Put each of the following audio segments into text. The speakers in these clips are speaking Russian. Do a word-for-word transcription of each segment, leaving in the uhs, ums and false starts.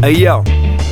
Йоу,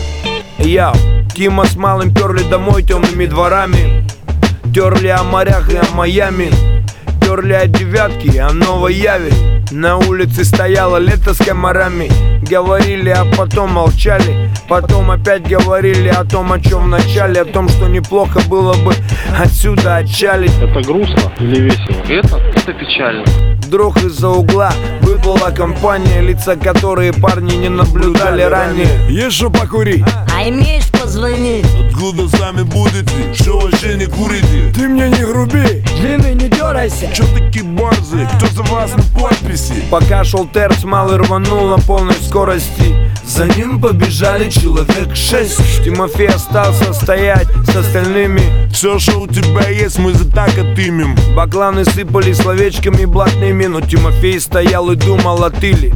йоу, Тима с малым перли домой темными дворами. Терли о морях и о Майами. Терли о девятке и о Новой Яве. На улице стояло лето с комарами. Говорили, а потом молчали. Потом опять говорили о том, о чем в начале. О том, что неплохо было бы отсюда отчалить. Это грустно или весело? Это? Это печально. Вдруг из-за угла выплыла компания, лица которые парни не наблюдали ранее. Есть что покурить? А имеешь позвонить? Откуда сами будете? Что вообще не курите? Ты мне не груби. Длинный, не дергайся. Чё такие борзые? Кто за вас на подписи? Пока шел терц, малый рванул на полной скорости. За ним побежали человек шесть. Тимофей остался стоять с остальными. Все, что у тебя есть, мы за так отымем. Бакланы сыпали словечками блатными, но Тимофей стоял и думал о тыле.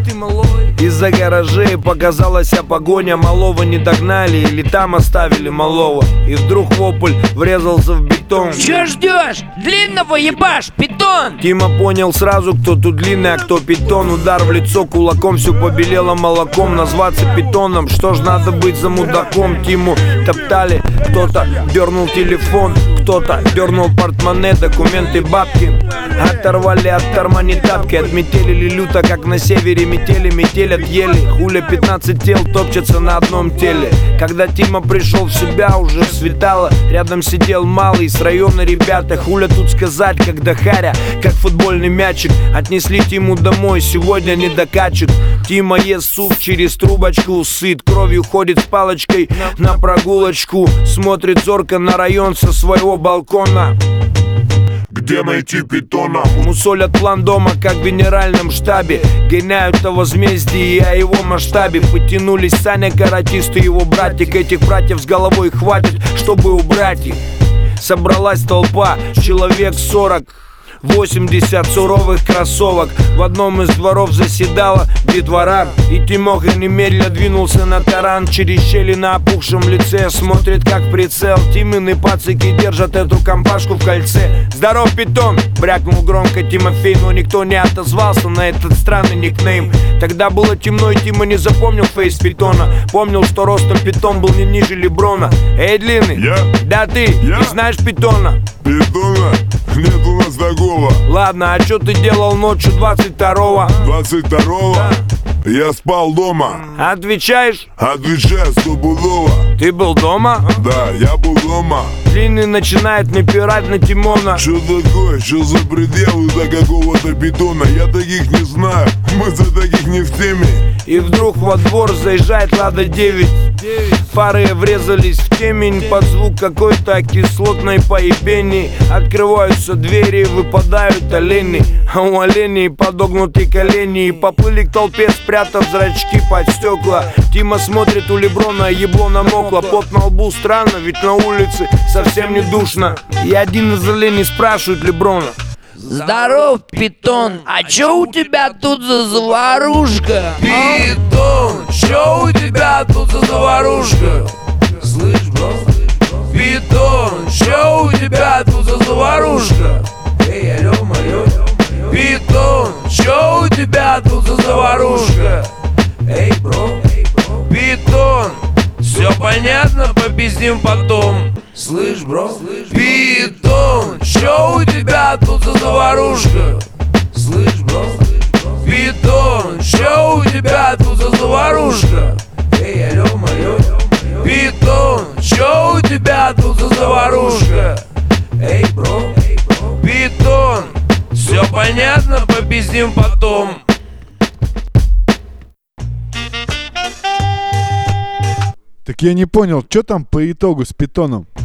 Из-за гаражей показалась погоня. Малого не догнали или там оставили малого. И вдруг вопль врезался в бетон. Чё ждешь? Длинного ебашь, питон! Тима понял сразу, кто тут длинный, а кто питон. Удар в лицо кулаком, все побелело молоком. Назваться питоном, что ж надо быть за мудаком. Тиму топтали, кто-то дернул телефон, кто-то дернул портмоне, документы, бабки. Оторвали от кармани тапки, отметелили люто, как на севере метели, метелят ели. Хуля пятнадцать тел топчется на одном теле. Когда Тима пришел в себя, уже светало. Рядом сидел малый с района ребята. Хуля тут сказать, когда харя, как футбольный мячик. Отнесли Тиму домой, сегодня не докачек. Тима ест суп через трубочку, сыт, кровью ходит с палочкой на прогулочку. Смотрит зорко на район со своего балкона. Где найти питона? Мусолят план дома, как в генеральном штабе. Гоняют о возмездии и о его масштабе. Потянулись Саня, каратист и его братик. Этих братьев с головой хватит, чтобы убрать их. Собралась толпа, человек сорок. восемьдесят суровых кроссовок. В одном из дворов заседала детвора. И Тимоха немедля двинулся на таран. Через щели на опухшем лице смотрит как в прицел. Тимины пацики держат эту компашку в кольце. Здоров, питон! Брякнул громко Тимофей, но никто не отозвался на этот странный никнейм. Тогда было темно, и Тима не запомнил фейс питона. Помнил, что ростом питон был не ниже Леброна. Эй, длинный, Я? да ты, Я? не знаешь питона? Питона? Нет у нас такого. Ладно, а что ты делал ночью двадцать второго? двадцать второго? Я спал дома. Отвечаешь? Отвечаю стопудово. Ты был дома? Да, я был дома. Длинный начинает напирать на Тимона. Что такое? Что за пределы до какого-то питона? Я таких не знаю. Мы за таких не в теме. И вдруг во двор заезжает Лада девять. Фары врезались в темень под звук какой-то кислотной поебени. Открываются двери, выпадают олени. А у оленей подогнуты колени. И поплыли к толпе, спрятав зрачки под стекла. Тима смотрит, у Леброна ебло намокло. Пот на лбу странно, ведь на улице совсем не душно. И один из оленей спрашивает Леброна: Здоров, питон, а чё у тебя тут за заварушка? Питон, чё у тебя тут за заварушка? Слышь, бро? Питон, чё у тебя тут за заварушка? Эй, алё, алё. Питон, чё у тебя тут за заварушка? Эй, бро, Питон, всё понятно, попиздим потом. Слышь, бро? Питон, чё у тебя тут за заварушка? Слышь, бро? Питон, чё у тебя тут за заварушка? Эй, алё, алё. Питон, чё у тебя тут за заварушка? Эй, бро? Питон, всё понятно, попиздим потом. Так я не понял, что там по итогу с питоном?